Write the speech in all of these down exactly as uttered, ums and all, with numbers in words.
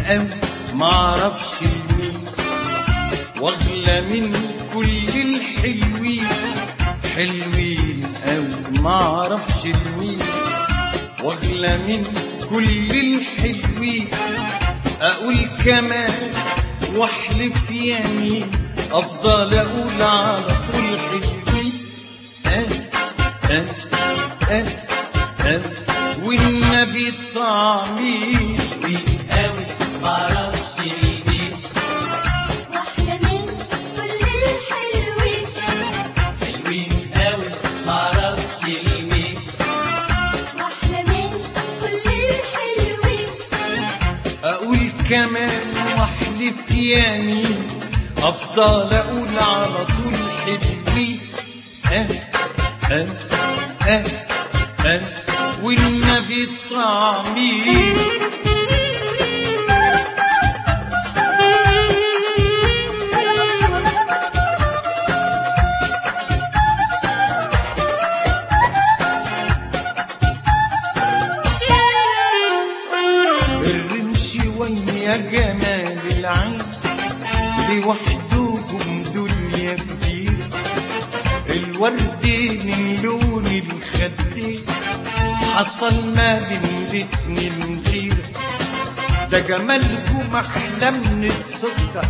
أوي معرفش لمين، واغلى من كل الحلوين، حلوين أوي معرفش لمين، واغلى من كل الحلوين. أقول كمان واحلف يمين، أفضل أقول على طول حلوين. أه أه أه أه والنبي طعمي حلوين أوي معرفش لمين، واحلى من كل الحلوين، حلوين أوي معرفش لمين. واحلى من كل الحلوين. أقول كمان واحلف يمين، أفضل أقول على طول حلوين. أه أه أه أه والنبي طعمي الرمش ويا جمال العين، لوحدهم دنيا كبيرة. الورد من لون الخدين، حصل ما بين الاتنين غيرة. ده جمالكم أحلى من السكر،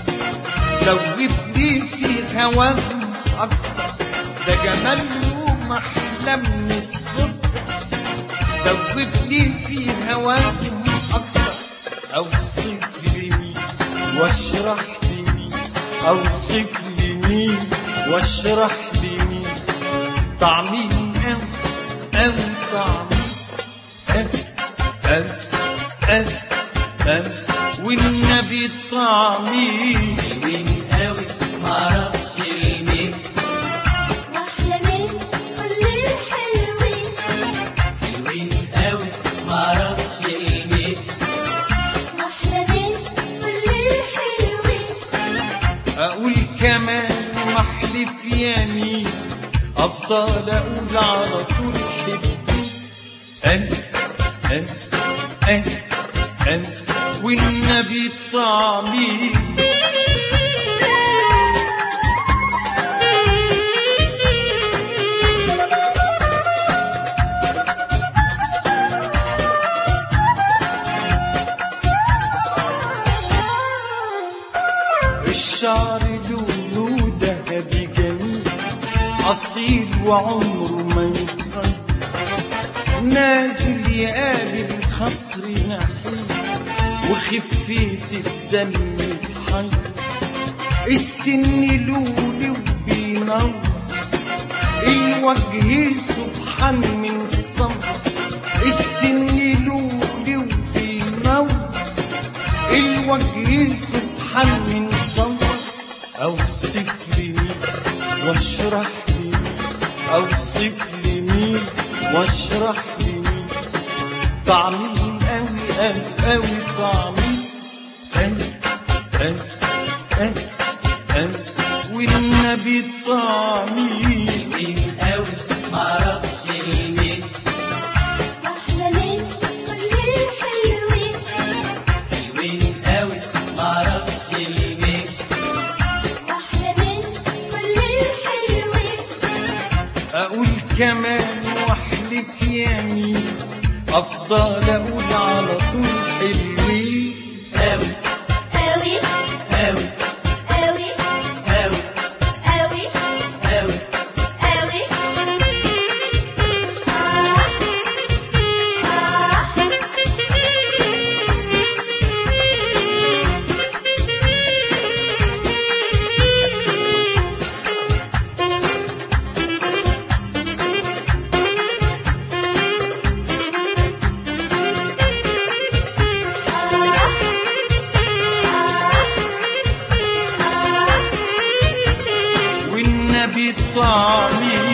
دوبني في هواهم أكتر. ده جمالكم أحلى من السكر، دوبني في هواهم أكتر. أوصف لي مين واشرح لي مين، أوصف لي مين واشرح لي مين. طعمي أوي أوي طعمي أوي أوي أوي أوي والنبي طعمي حلوين أوي معرفش لمين، واحلى من كل الحلوين، حلوين أوي معرفش لمين. واحلى من كل الحلوين. أقول كمان واحلف يمين، أفضل أقول على طول حلوين. أنت أنت أنت أنت والنبي طعمي الشعر لونه ذهبي جميل، أصيل وعمره ما يتغير. نازل يقابل الخصر نحيل، وخفية الدم بحير. السن لولي وبينور، الوجه سبحان من الصمت. السن لولي وبينور، الوجه سبحان من الصمت. أوصف لي مين واشرح لي مين، أوصف لي مين واشرح لي مين. طعمي أوي أوي أوي طعمي أوي أوي أوي أوي والنبي طعمي حلوين أوي معرفش لمين، واحلى من كل الحلوين، حلوين أوي معرفش لمين. واحلى من كل الحلوين. أقول كمان واحلف يمين، أفضل أقول على طول حلوين أوي أوي أوي أوي أوي أوي أوي. أوي. آه آه والنبي طعمي